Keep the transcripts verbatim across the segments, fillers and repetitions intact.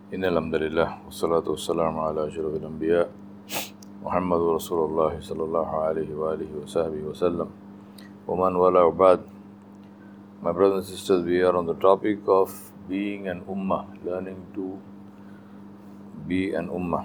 إن الحمد لله والصلاة والسلام على أشرف الأنبياء محمد رسول الله صلى الله عليه وآله وصحبه وسلم ومن والاه وبعد. My brothers and sisters, we are on the topic of being an ummah, learning to be an ummah.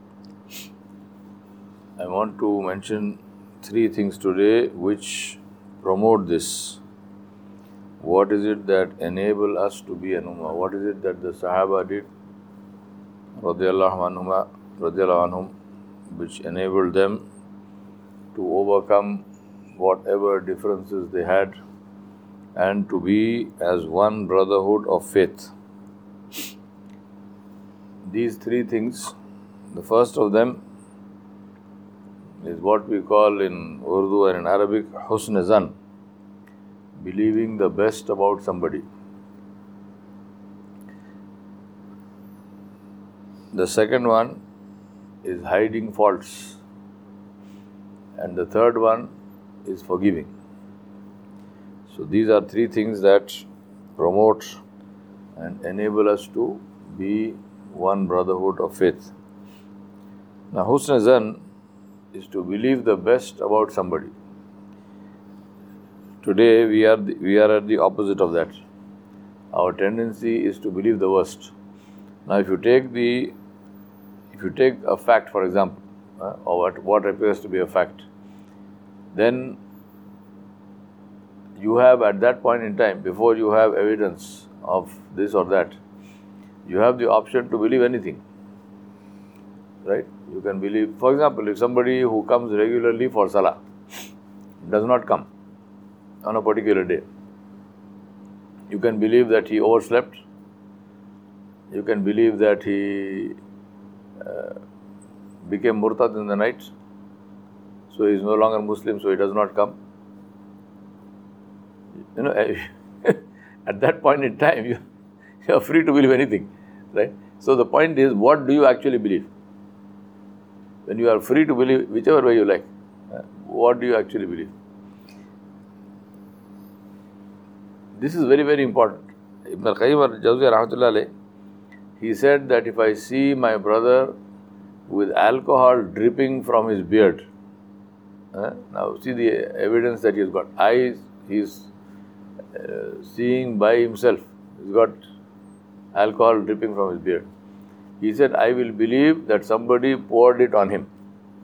I want to mention three things today which promote this. What is it that enable us to be an ummah? What is it that the Sahaba did, radiyallahu anhum, radiyallahu anhum, which enabled them to overcome whatever differences they had and to be as one brotherhood of faith. These three things, the first of them is what we call in Urdu and in Arabic husn zan, believing the best about somebody. The second one is hiding faults, and the third one is forgiving. So these are three things that promote and enable us to be one brotherhood of faith. Now, husn zan is to believe the best about somebody. Today we are the, we are at the opposite of that. Our tendency is to believe the worst. Now, if you take the if you take a fact, for example, uh, or what, what appears to be a fact, then you have at that point in time, before you have evidence of this or that, you have the option to believe anything. Right? You can believe, for example, if somebody who comes regularly for salah does not come on a particular day, you can believe that he overslept. You can believe that he uh, became murtad in the night, so he is no longer Muslim, so he does not come. You know, at that point in time, you, you are free to believe anything, right? So the point is, what do you actually believe? When you are free to believe whichever way you like, uh, what do you actually believe? This is very, very important. Ibn al-Qayyim al-Jawziyya rahmatullah alayh, he said that if I see my brother with alcohol dripping from his beard, uh, now see the evidence that he has got. Eyes, he is uh, seeing by himself. He's got alcohol dripping from his beard. He said, I will believe that somebody poured it on him.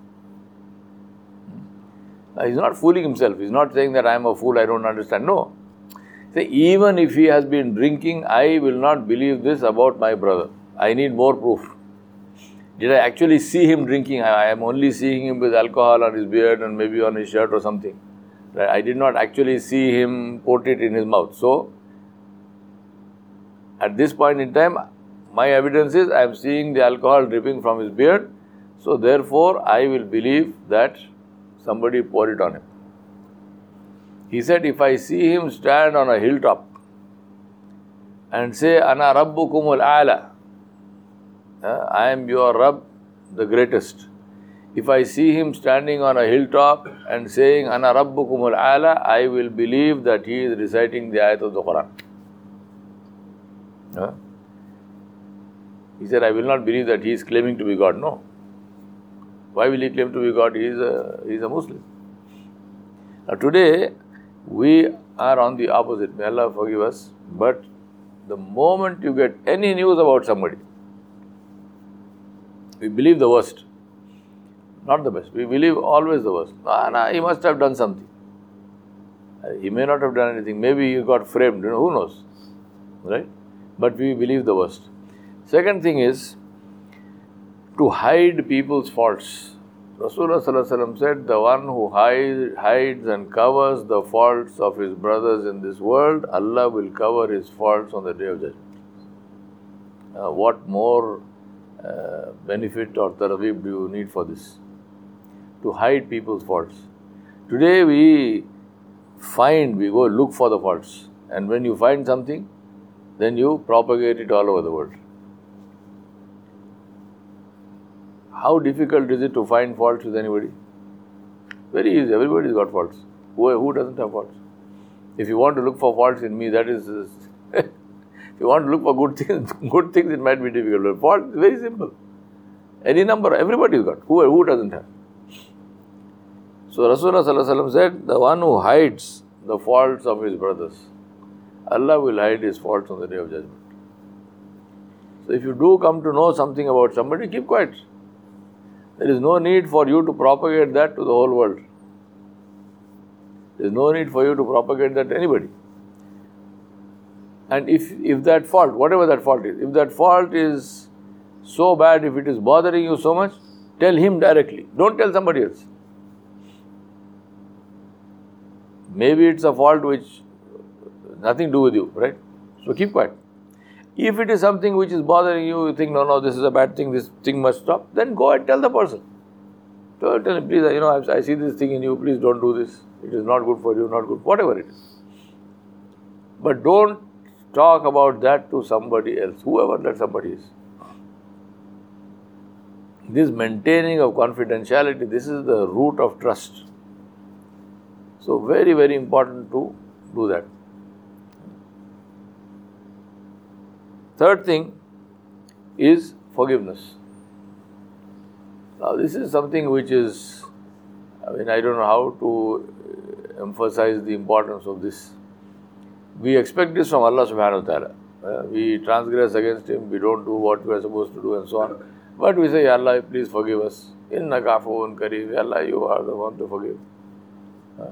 Now, he's not fooling himself. He's not saying that I am a fool, I don't understand. No. Say, even if he has been drinking, I will not believe this about my brother. I need more proof. Did I actually see him drinking? I am only seeing him with alcohol on his beard and maybe on his shirt or something. Right? I did not actually see him put it in his mouth. So, at this point in time, my evidence is I am seeing the alcohol dripping from his beard. So, therefore, I will believe that somebody poured it on him. He said, if I see him stand on a hilltop and say, Ana Rabbukumul A'la, I am your Rabb, the greatest. If I see him standing on a hilltop and saying, Ana Rabbukumul A'la, I will believe that he is reciting the ayat of the Quran. Huh? He said, I will not believe that he is claiming to be God. No. Why will he claim to be God? He is a, he is a Muslim. Now today, we are on the opposite. May Allah forgive us. But the moment you get any news about somebody, we believe the worst. Not the best. We believe always the worst. Ah, nah, he must have done something. He may not have done anything. Maybe he got framed. You know, who knows? Right? But we believe the worst. Second thing is to hide people's faults. Rasulullah sallallahu alaihi wasallam said, the one who hide, hides and covers the faults of his brothers in this world, Allah will cover his faults on the Day of Judgment. Uh, what more uh, benefit or targheeb do you need for this? To hide people's faults. Today we find, we go look for the faults. And when you find something, then you propagate it all over the world. How difficult is it to find faults with anybody? Very easy. Everybody's got faults. Who, who doesn't have faults? If you want to look for faults in me, that is You want to look for good things, good things, it might be difficult. But fault is very simple. Any number, everybody's got. Who, who doesn't have? So Rasulullah sallallahu alaihi wasallam said, the one who hides the faults of his brothers, Allah will hide his faults on the day of judgment. So if you do come to know something about somebody, keep quiet. There is no need for you to propagate that to the whole world. There is no need for you to propagate that to anybody. And if, if that fault, whatever that fault is, if that fault is so bad, if it is bothering you so much, tell him directly. Don't tell somebody else. Maybe it's a fault which nothing to do with you, right? So keep quiet. If it is something which is bothering you, you think, no, no, this is a bad thing, this thing must stop, then go and tell the person. So tell him, please, you know, I, I see this thing in you, please don't do this. It is not good for you, not good, whatever it is. But don't talk about that to somebody else, whoever that somebody is. This maintaining of confidentiality, this is the root of trust. So very, very important to do that. Third thing is forgiveness. Now this is something which is, I mean, I don't know how to emphasize the importance of this. We expect this from Allah subhanahu wa ta'ala. Uh, we transgress against Him, we don't do what we are supposed to do and so on. But we say, Ya Allah, please forgive us. Innaka afuwwun kareem. Ya Allah, you are the one to forgive. Uh,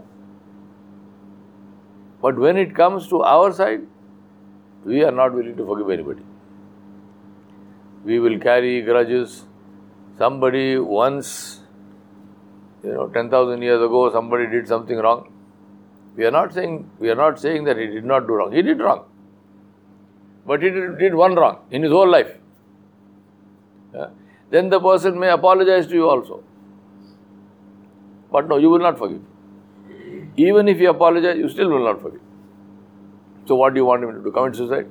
But when it comes to our side, we are not willing to forgive anybody. We will carry grudges. Somebody once, you know, ten thousand years ago, somebody did something wrong. We are not saying, we are not saying that he did not do wrong. He did wrong. But he did, did one wrong in his whole life. Yeah? Then the person may apologize to you also. But no, you will not forgive. Even if you apologize, you still will not forgive. So what do you want him to do? Commit suicide?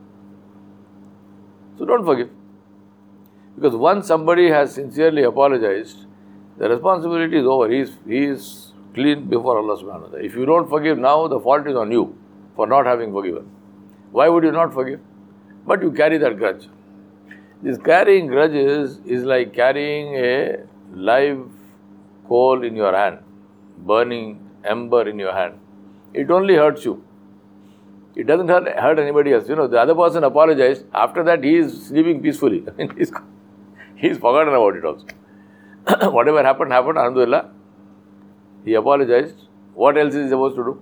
So don't forgive. Because once somebody has sincerely apologized, the responsibility is over. He is, he is clean before Allah subhanahu wa ta'ala. If you don't forgive now, the fault is on you for not having forgiven. Why would you not forgive? But you carry that grudge. This carrying grudges is like carrying a live coal in your hand, burning ember in your hand. It only hurts you. It doesn't hurt, hurt anybody else. You know, the other person apologized. After that, he is sleeping peacefully. I mean, he's, he's forgotten about it also. Whatever happened, happened. Alhamdulillah. He apologized. What else is he supposed to do?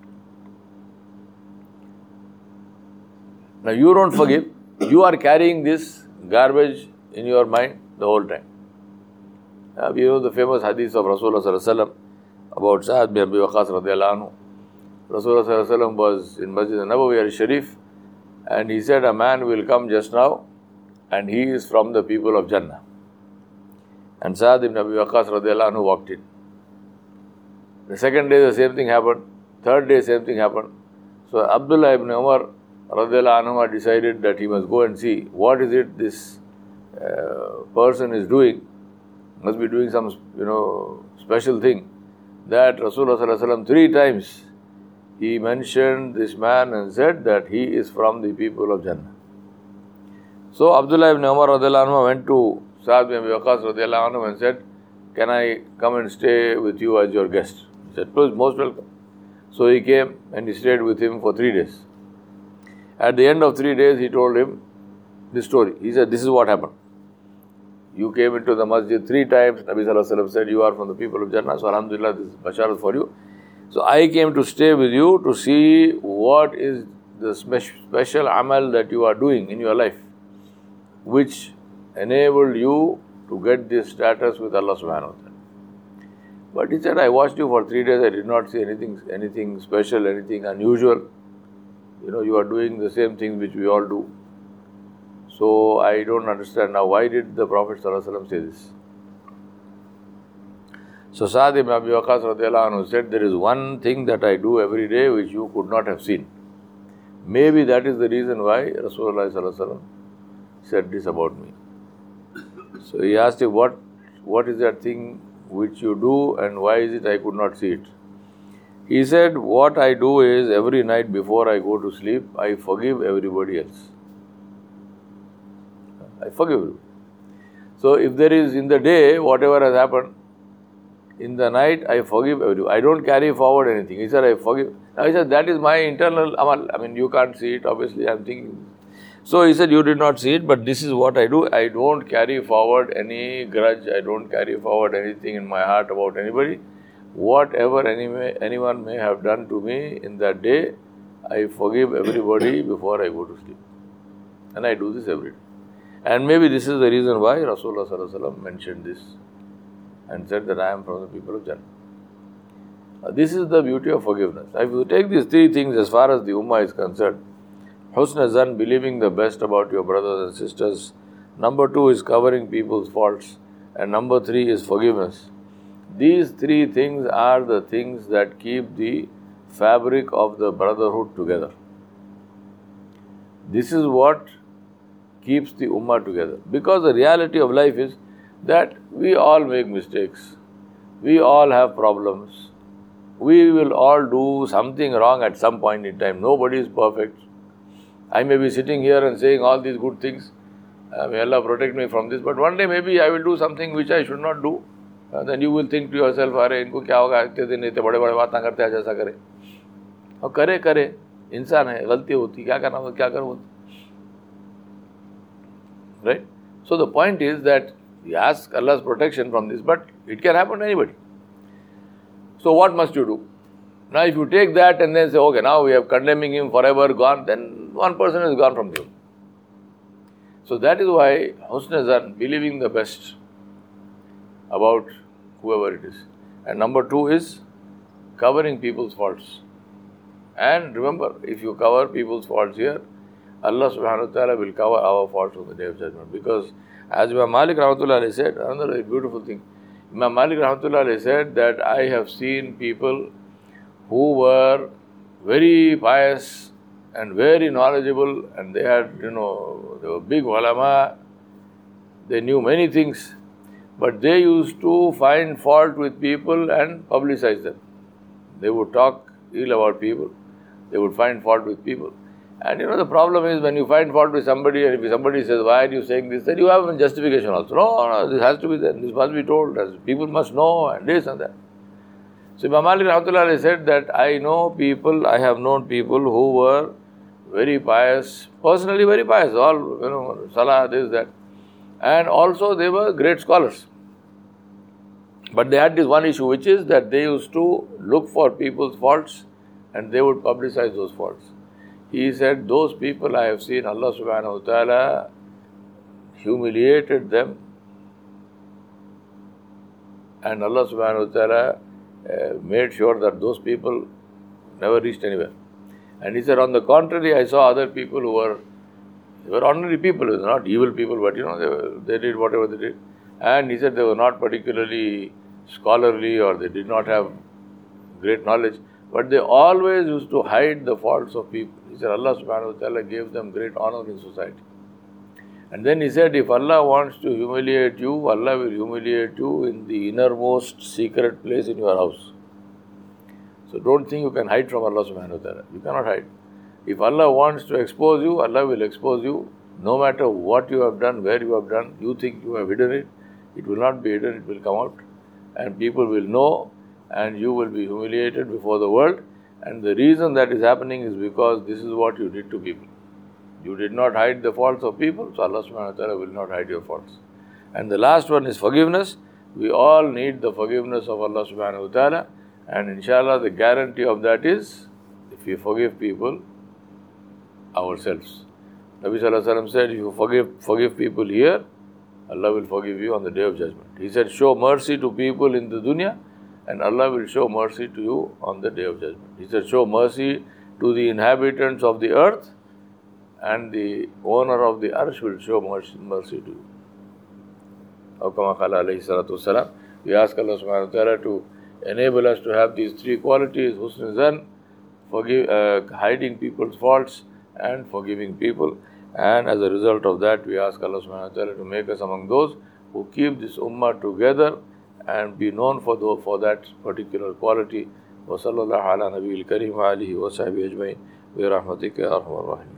Now, you don't forgive. You are carrying this garbage in your mind the whole time. Uh, we know the famous hadith of Rasulullah sallallahu alaihi wasallam about Sa'ad bin Abi Waqqas radiyallahu anhu. Rasulullah sallallahu alaihi wasallam was in Masjid al-Nabawi al-Sharif and he said, a man will come just now and he is from the people of Jannah. And Sa'ad ibn Abi Waqqas radiyallahu anhu walked in. The second day the same thing happened. Third day same thing happened. So Abdullah ibn Umar radiyallahu anhu decided that he must go and see what is it this uh, person is doing. Must be doing some, you know, special thing. That Rasulullah sallallahu alaihi wasallam three times he mentioned this man and said that he is from the people of Jannah. So Abdullah ibn Umar radiyallahu anhu went to Sa'ad bin Abi Waqqas radiyallahu anhu and said, can I come and stay with you as your guest? He said, please, most welcome. So he came and he stayed with him for three days. At the end of three days, he told him this story. He said, this is what happened. You came into the masjid three times. Nabi sallallahu alaihi wasallam said, you are from the people of Jannah. So alhamdulillah, this is basharat for you. So I came to stay with you to see what is the special amal that you are doing in your life, which enabled you to get this status with Allah subhanahu wa ta'ala. But he said, I watched you for three days. I did not see anything, anything special, anything unusual. You know, you are doing the same things which we all do. So I don't understand now, why did the Prophet sallallahu alaihi wasallam say this? So Sa'ad ibn Abi Waqqas radiyallahu anhu said, there is one thing that I do every day which you could not have seen. Maybe that is the reason why Rasulullah sallallahu alaihi wasallam said this about me. So he asked him, what, what is that thing which you do and why is it I could not see it? He said, what I do is every night before I go to sleep, I forgive everybody else. I forgive you. So if there is in the day, whatever has happened, in the night, I forgive everyone. I don't carry forward anything. He said, I forgive. Now he said, that is my internal amal. I mean, you can't see it, obviously, I'm thinking. So he said, you did not see it, but this is what I do. I don't carry forward any grudge. I don't carry forward anything in my heart about anybody. Whatever any, anyone may have done to me in that day, I forgive everybody before I go to sleep. And I do this every day. And maybe this is the reason why Rasulullah sallallahu alaihi wasallam mentioned this and said that I am from the people of Jannah. Uh, this is the beauty of forgiveness. If you take these three things as far as the Ummah is concerned, Husn Zan, believing the best about your brothers and sisters. Number two is covering people's faults. And number three is forgiveness. These three things are the things that keep the fabric of the brotherhood together. This is what keeps the Ummah together. Because the reality of life is that we all make mistakes. We all have problems. We will all do something wrong at some point in time. Nobody is perfect. I may be sitting here and saying all these good things. Uh, may Allah protect me from this. But one day maybe I will do something which I should not do. Uh, then you will think to yourself, अरे इनको क्या होगा इतने दिन इतने बड़े बड़े बात ना करते हैं जैसा करे और करे करे इंसान है गलती होती क्या करना हो क्या करो right. So the point is that we ask Allah's protection from this, but it can happen to anybody. So what must you do? Now if you take that and then say, okay, now we are condemning him forever, gone, then one person is gone from you. So that is why Husn Zan, believing the best about whoever it is. And number two is covering people's faults. And remember, if you cover people's faults here, Allah subhanahu wa ta'ala will cover our faults on the Day of Judgment. Because as Imam Malik rahmatullah alayhi said, another very beautiful thing, Imam Malik rahmatullah alayhi said that I have seen people who were very pious and very knowledgeable, and they had, you know, they were big ulama, they knew many things, but they used to find fault with people and publicize them. They would talk ill about people, they would find fault with people. And you know, the problem is when you find fault with somebody, and if somebody says, why are you saying this, then you have a justification also. No, no, this has to be there, this must be told, people must know, and this and that. So Imam Malik rahmatullah said that I know people, I have known people who were very pious, personally very pious, all, you know, salah, this, that. And also they were great scholars. But they had this one issue, which is that they used to look for people's faults and they would publicize those faults. He said, those people I have seen, Allah subhanahu wa ta'ala humiliated them, and Allah subhanahu wa ta'ala uh, made sure that those people never reached anywhere. And he said, on the contrary, I saw other people who were, they were ordinary people, they were not evil people, but you know, they, were, they did whatever they did. And he said they were not particularly scholarly or they did not have great knowledge, but they always used to hide the faults of people. He said Allah subhanahu wa ta'ala gave them great honor in society. And then he said, if Allah wants to humiliate you, Allah will humiliate you in the innermost secret place in your house. So don't think you can hide from Allah subhanahu wa ta'ala. You cannot hide. If Allah wants to expose you, Allah will expose you. No matter what you have done, where you have done, you think you have hidden it, it will not be hidden, it will come out. And people will know, and you will be humiliated before the world. And the reason that is happening is because this is what you did to people. You did not hide the faults of people, so Allah subhanahu wa ta'ala will not hide your faults. And the last one is forgiveness. We all need the forgiveness of Allah subhanahu wa ta'ala. And inshallah, the guarantee of that is if we forgive people, ourselves. Nabi sallallahu alaihi wasallam said, if you forgive, forgive people here, Allah will forgive you on the Day of Judgment. He said, show mercy to people in the dunya, and Allah will show mercy to you on the Day of Judgment. He said, show mercy to the inhabitants of the earth, and the owner of the arsh will show mercy, mercy to you. We ask Allah subhanahu wa ta'ala to enable us to have these three qualities, Husn Zan, forgive, uh, hiding people's faults and forgiving people. And as a result of that, we ask Allah subhanahu wa ta'ala to make us among those who keep this ummah together and be known for, the, for that particular quality. Wa sallallahu ala nabiyil kareem wa alihi wa sahbihi ajma'in bi rahmatika ya arhamar rahimin.